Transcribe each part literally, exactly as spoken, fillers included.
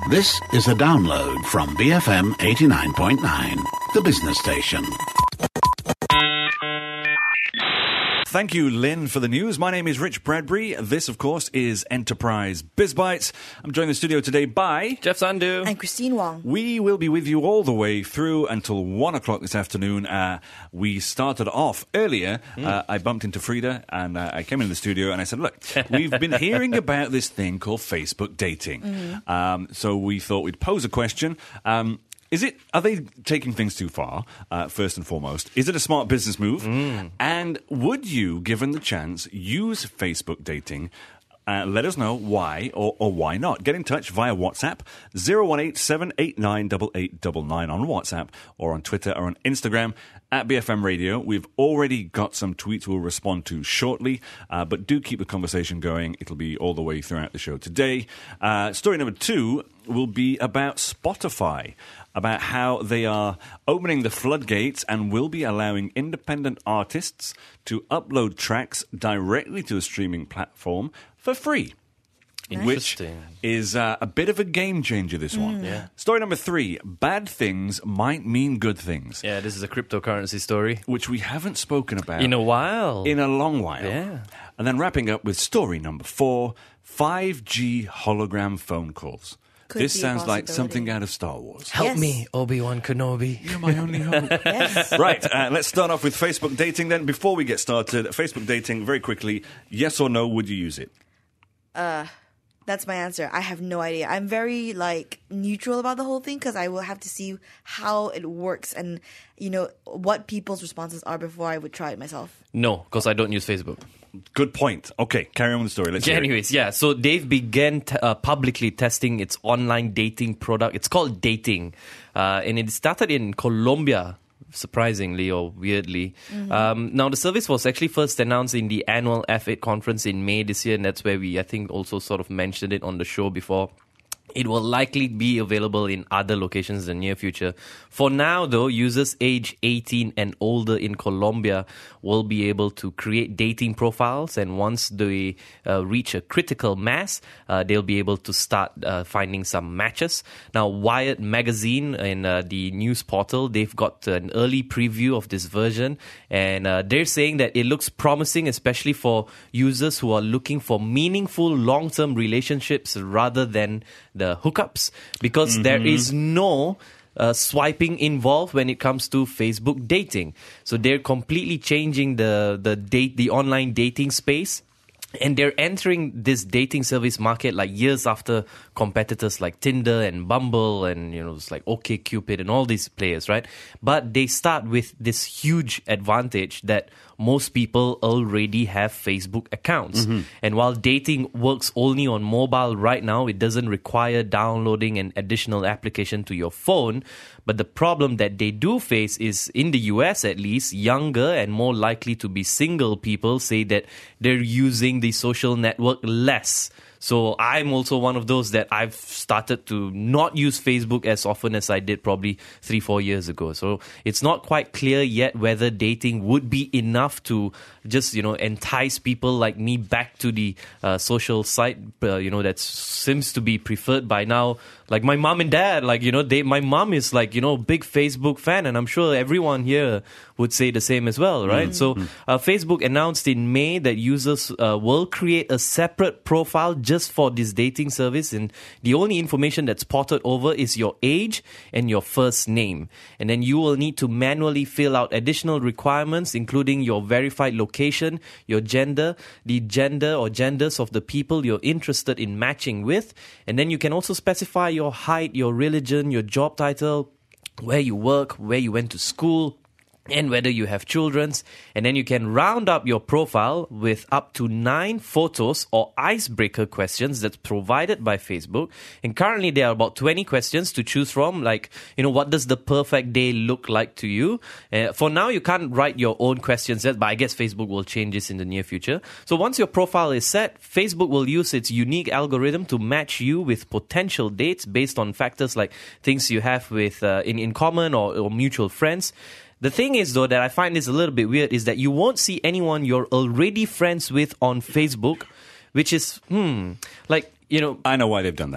This is a download from B F M eighty-nine point nine, the business station. Thank you, Lynn, for the news. My name is Rich Bradbury. This, of course, is Enterprise BizBytes. I'm joined in the studio today by Jeff Sandu and Christine Wong. We will be with you all the way through until one o'clock this afternoon. Uh, we started off earlier. Mm. Uh, I bumped into Frida and uh, I came into the studio and I said, look, we've been hearing about this thing called Facebook dating. Mm-hmm. Um, so we thought we'd pose a question. Um, Is it? Are they taking things too far, uh, first and foremost? Is it a smart business move? Mm. And would you, given the chance, use Facebook dating? Uh, let us know why or, or why not. Get in touch via WhatsApp, zero one eight seven eight nine eight eight nine nine on WhatsApp or on Twitter or on Instagram at B F M Radio. We've already got some tweets we'll respond to shortly, uh, but do keep the conversation going. It'll be all the way throughout the show today. Uh, story number two will be about Spotify, about how they are opening the floodgates and will be allowing independent artists to upload tracks directly to a streaming platform for free. Which is uh, a bit of a game changer, this one. Mm. Yeah. Story number three, bad things might mean good things. Yeah, this is a cryptocurrency story. Which we haven't spoken about. In a while. In a long while. Yeah. And then wrapping up with story number four, five G hologram phone calls. Could this sounds like possibility. something out of Star Wars. Help Yes. me, Obi-Wan Kenobi. You're my only hope. Yes. Right, uh, let's start off with Facebook dating then. Before we get started, Facebook dating, very quickly, yes or no, would you use it? Uh, that's my answer. I have no idea. I'm very, like, neutral about the whole thing because I will have to see how it works and, you know, what people's responses are before I would try it myself. No, because I don't use Facebook. Good point. Okay, carry on with the story. Let's Yeah, hear it. anyways, yeah. So they've began t- uh, publicly testing its online dating product. It's called Dating. Uh, and it started in Colombia, surprisingly or weirdly. Mm-hmm. Um, now, the service was actually first announced in the annual F eight conference in May this year. And that's where we, I think, also sort of mentioned it on the show before. It will likely be available in other locations in the near future. For now, though, users age eighteen and older in Colombia will be able to create dating profiles. And once they uh, reach a critical mass, uh, they'll be able to start uh, finding some matches. Now, Wired Magazine and uh, the news portal, they've got an early preview of this version. And uh, they're saying that it looks promising, especially for users who are looking for meaningful long-term relationships rather than the hookups, because mm-hmm. there is no uh, swiping involved when it comes to Facebook dating. So they're completely changing the the date the online dating space. And they're entering this dating service market like years after competitors like Tinder and Bumble and, you know, it's like OkCupid and all these players, right? But they start with this huge advantage that most people already have Facebook accounts. Mm-hmm. And while dating works only on mobile right now, it doesn't require downloading an additional application to your phone. But the problem that they do face is, in the U S at least, younger and more likely to be single people say that they're using the social network less. So I'm also one of those that I've started to not use Facebook as often as I did probably three, four years ago. So it's not quite clear yet whether dating would be enough to just, you know, entice people like me back to the uh, social site, uh, you know, that seems to be preferred by now. Like my mom and dad, like, you know, they, my mom is like, you know, big Facebook fan, and I'm sure everyone here would say the same as well, right? Mm-hmm. So uh, Facebook announced in May that users uh, will create a separate profile just for this dating service, and the only information that's ported over is your age and your first name. And then you will need to manually fill out additional requirements, including your verified location, your gender, the gender or genders of the people you're interested in matching with, and then you can also specify your height, your religion, your job title, where you work, where you went to school, and whether you have children. And then you can round up your profile with up to nine photos or icebreaker questions that's provided by Facebook. And currently there are about twenty questions to choose from, like, you know, what does the perfect day look like to you? Uh, for now, you can't write your own questions yet, but I guess Facebook will change this in the near future. So once your profile is set, Facebook will use its unique algorithm to match you with potential dates based on factors like things you have with uh, in, in common or, or mutual friends. The thing is, though, that I find this a little bit weird is that you won't see anyone you're already friends with on Facebook, which is, hmm, like, you know... I know why they've done that.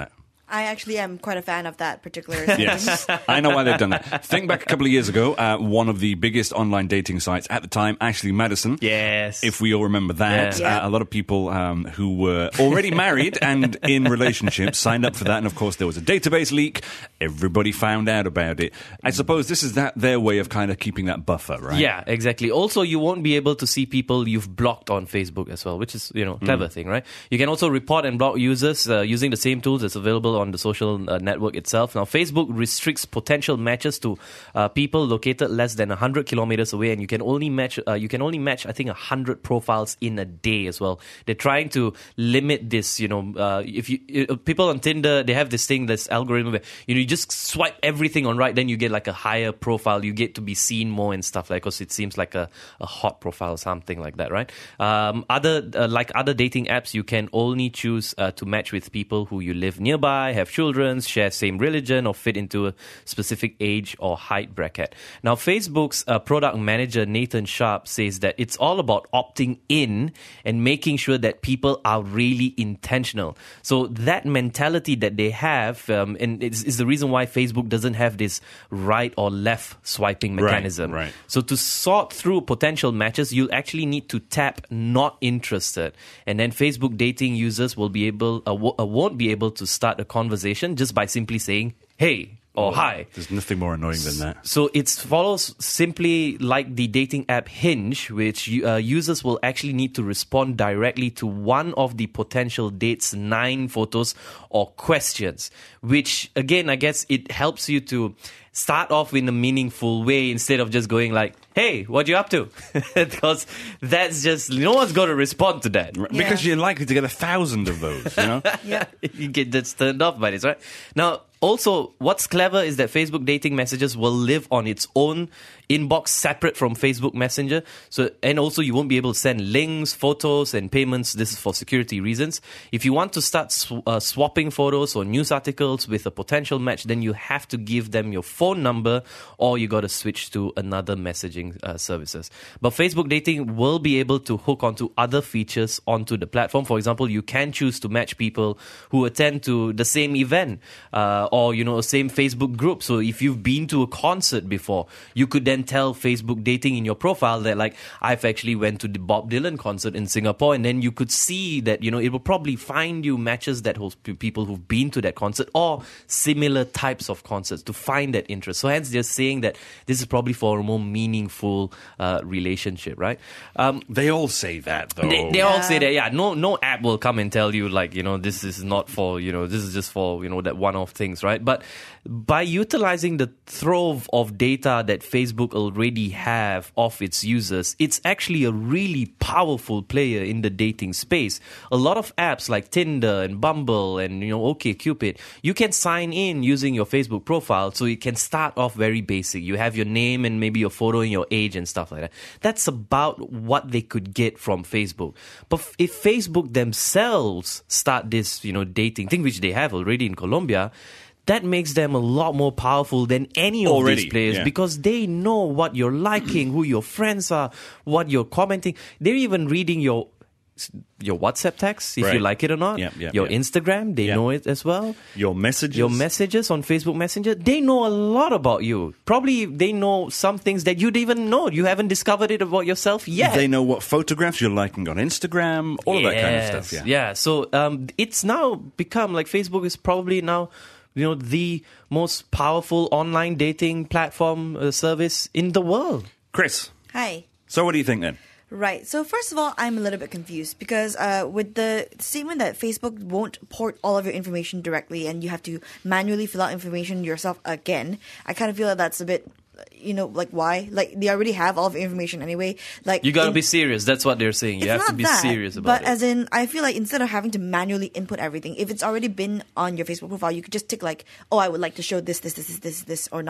I actually am quite a fan of that particular Yes, I know why they've done that. Think back a couple of years ago, uh, one of the biggest online dating sites at the time, Ashley Madison. Yes. If we all remember that, Yeah. uh, a lot of people um, who were already married and in relationships signed up for that. And of course, there was a database leak. Everybody found out about it. I suppose this is that their way of kind of keeping that buffer, right? Yeah, exactly. Also, you won't be able to see people you've blocked on Facebook as well, which is, you know, clever thing, right? You can also report and block users uh, using the same tools that's available on the social uh, network itself. Now, Facebook restricts potential matches to uh, people located less than one hundred kilometers away, and you can only match, uh, you can only match, I think, one hundred profiles in a day as well. They're trying to limit this, you know, uh, if you, uh, people on Tinder, they have this thing, this algorithm where, you know, you just swipe everything on right, then you get like a higher profile, you get to be seen more and stuff like, because it seems like a, a hot profile or something like that, right? Um, other, uh, like other dating apps, you can only choose uh, to match with people who you live nearby, have children, share same religion, or fit into a specific age or height bracket. Now, Facebook's uh, product manager, Nathan Sharp, says that it's all about opting in and making sure that people are really intentional. So that mentality that they have, um, and it's, it's the reason why Facebook doesn't have this right or left swiping mechanism. Right, right. So to sort through potential matches, you'll actually need to tap not interested. And then Facebook dating users will be able, uh, w- uh, won't be able to start a conversation just by simply saying, hey, or hi. There's nothing more annoying than that. So it follows simply like the dating app Hinge, which uh, users will actually need to respond directly to one of the potential date's nine photos or questions, which, again, I guess it helps you to start off in a meaningful way instead of just going like, hey, what you up to? Because that's just, no one's going to respond to that. Right, Yeah. Because you're likely to get a thousand of those, you know? Yeah. You get that's turned off by this, right? Now, also, what's clever is that Facebook dating messages will live on its own inbox separate from Facebook Messenger. So, and also you won't be able to send links, photos, and payments. This is for security reasons. If you want to start sw- uh, swapping photos or news articles with a potential match, then you have to give them your phone number, or you got to switch to another messaging uh, services. But Facebook dating will be able to hook onto other features onto the platform. For example, you can choose to match people who attend to the same event, uh, or, you know, a same Facebook group. So if you've been to a concert before, you could then tell Facebook dating in your profile that, like, I've actually went to the Bob Dylan concert in Singapore, and then you could see that, you know, it will probably find you matches that host people who've been to that concert or similar types of concerts to find that interest. So hence they're saying that this is probably for a more meaningful uh, relationship, right? Um, They all say that, though. they, they all say that, yeah, no no app will come and tell you, like, you know, this is not for, you know, this is just for, you know, that one-off things, right? But by utilizing the trove of data that Facebook already have of its users, it's actually a really powerful player in the dating space. A lot of apps like Tinder and Bumble and, you know, OkCupid, you can sign in using your Facebook profile, so you can start off very basic. You have your name and maybe your photo and your age and stuff like that. That's about what they could get from Facebook. But if Facebook themselves start this, you know, dating thing, which they have already in Colombia, that makes them a lot more powerful than any of Already, these players, yeah. because they know what you're liking, who your friends are, what you're commenting. They're even reading your your WhatsApp text, if Right. you like it or not. Yep, yep, your yep. Instagram, they Yep. know it as well. Your messages. Your messages on Facebook Messenger, they know a lot about you. Probably they know some things that you'd even know. You haven't discovered it about yourself yet. They know what photographs you're liking on Instagram, all of that kind of stuff. Yeah. Yeah. So um, it's now become like Facebook is probably now, you know, the most powerful online dating platform uh, service in the world. Chris, Hi. so what do you think then? Right. So first of all, I'm a little bit confused because uh, with the statement that Facebook won't port all of your information directly and you have to manually fill out information yourself again, I kind of feel that that's a bit, you know, like why? Like they already have all of your information anyway. Like You got to in- be serious. That's what they're saying. You It's have to not be that, serious about but it. as in, I feel like instead of having to manually input everything, if it's already been on your Facebook profile, you could just tick like, oh, I would like to show this, this, this, this, this, this, or not.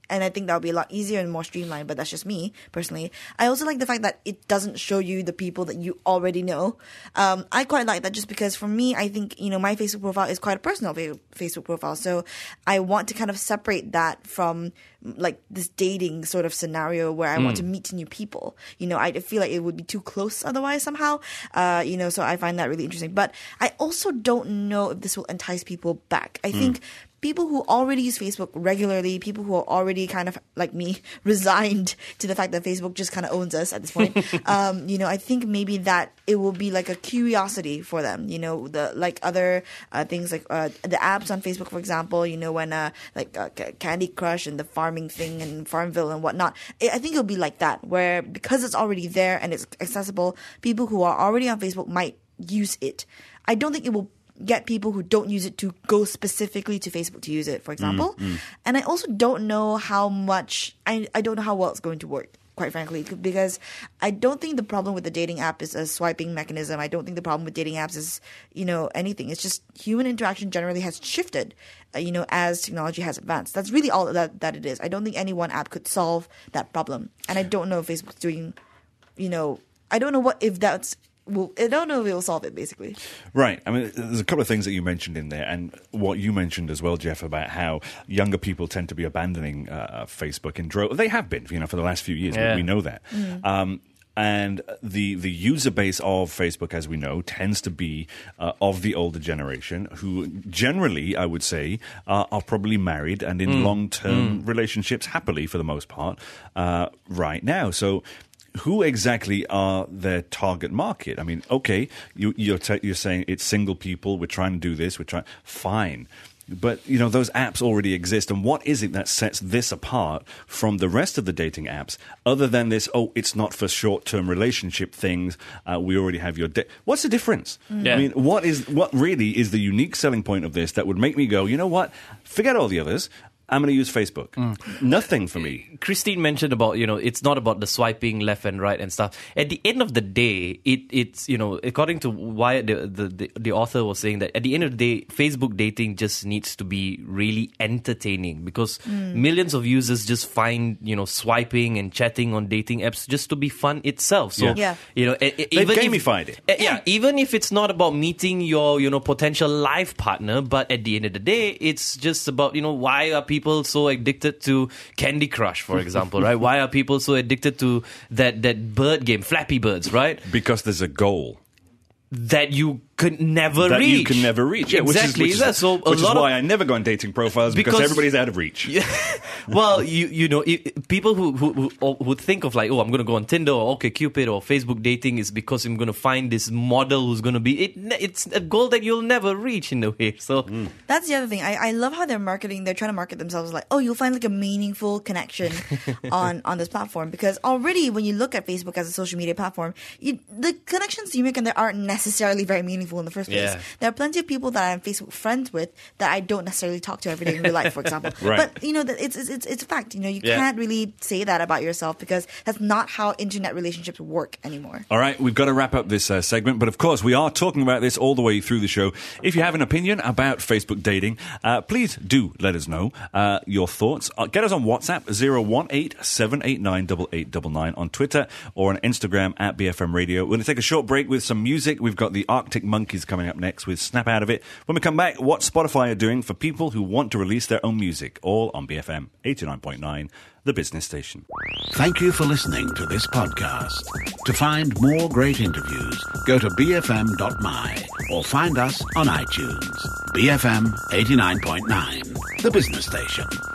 and I think that would be a lot easier and more streamlined, but that's just me personally. I also like the fact that it doesn't show you the people that you already know. Um, I quite like that just because for me, I think, you know, my Facebook profile is quite a personal fa- Facebook profile. So I want to kind of separate that from like this dating sort of scenario where I mm. want to meet new people. You know, I feel like it would be too close otherwise somehow. Uh, you know, so I find that really interesting. But I also don't know if this will entice people back. I mm. think people who already use Facebook regularly, people who are already kind of like me, resigned to the fact that Facebook just kind of owns us at this point. um, you know, I think maybe that it will be like a curiosity for them. You know, the like other uh, things like uh, the apps on Facebook, for example. You know, when uh, like uh, Candy Crush and the farming thing and Farmville and whatnot. I think it'll be like that, where because it's already there and it's accessible, people who are already on Facebook might use it. I don't think it will get people who don't use it to go specifically to Facebook to use it, for example. Mm, mm. And I also don't know how much, I, I don't know how well it's going to work, quite frankly, because I don't think the problem with the dating app is a swiping mechanism. I don't think the problem with dating apps is, you know, anything. It's just human interaction generally has shifted, uh, you know, as technology has advanced. That's really all that, that it is. I don't think any one app could solve that problem. And I don't know if Facebook's doing, you know, I don't know what, if that's, Well, I don't know if it will solve it, basically. Right. I mean, there's a couple of things that you mentioned in there, and what you mentioned as well, Jeff, about how younger people tend to be abandoning uh, Facebook in droves. They have been, you know, for the last few years. Yeah. We, we know that. Mm. Um, and the the user base of Facebook, as we know, tends to be uh, of the older generation, who generally, I would say, uh, are probably married and in mm. long-term mm. relationships happily, for the most part, uh, right now. So who exactly are their target market? I mean, okay, you, you're t- you're saying it's single people. We're trying to do this. We're trying. Fine, but you know those apps already exist. And what is it that sets this apart from the rest of the dating apps? Other than this, oh, it's not for short-term relationship things. Uh, we already have your. Da- What's the difference? Mm. Yeah. I mean, what is what really is the unique selling point of this that would make me go, you know what? Forget all the others. I'm going to use Facebook. Mm. Nothing for me. Christine mentioned about, you know, it's not about the swiping left and right and stuff. At the end of the day, it it's, you know, according to Wyatt, the, the, the, the author was saying that at the end of the day, Facebook dating just needs to be really entertaining because mm. millions of users just find, you know, swiping and chatting on dating apps just to be fun itself. So, yeah. Yeah. you know, They've even gamified if, it. Uh, yeah, even if it's not about meeting your, you know, potential life partner, but at the end of the day, it's just about, you know, why are people People so addicted to Candy Crush, for example, right? Why are people so addicted to that, that bird game, Flappy Birds, right? Because there's a goal that you could never that reach. you can never reach. Yeah, exactly. Which is, which is, so which is why of, I never go on dating profiles because, because everybody's out of reach. Yeah, well, you you know, it, people who, who who would think of like, oh, I'm going to go on Tinder or OkCupid or Facebook dating is because I'm going to find this model who's going to be. It, it's a goal that you'll never reach in a way. So mm. that's the other thing. I, I love how they're marketing. They're trying to market themselves like, oh, you'll find like a meaningful connection on on this platform because already when you look at Facebook as a social media platform, you, the connections you make in there aren't necessarily very meaningful in the first place. Yeah. There are plenty of people that I'm Facebook friends with that I don't necessarily talk to every day in real life, for example. Right. But you know, it's it's it's a fact. You know, you yeah. can't really say that about yourself because that's not how internet relationships work anymore. All right, we've got to wrap up this uh, segment, but of course we are talking about this all the way through the show. If you have an opinion about Facebook dating, uh, please do let us know uh, your thoughts. Uh, get us on WhatsApp zero one eight seven eight nine eight eight nine nine, on Twitter or on Instagram at B F M Radio. We're going to take a short break with some music. We've got the Arctic Monkeys coming up next with Snap Out of It. When we come back, what Spotify are doing for people who want to release their own music, all on B F M eighty-nine point nine, the business station. Thank you for listening to this podcast. To find more great interviews, go to b f m dot m y or find us on iTunes. B F M eighty-nine point nine, the business station.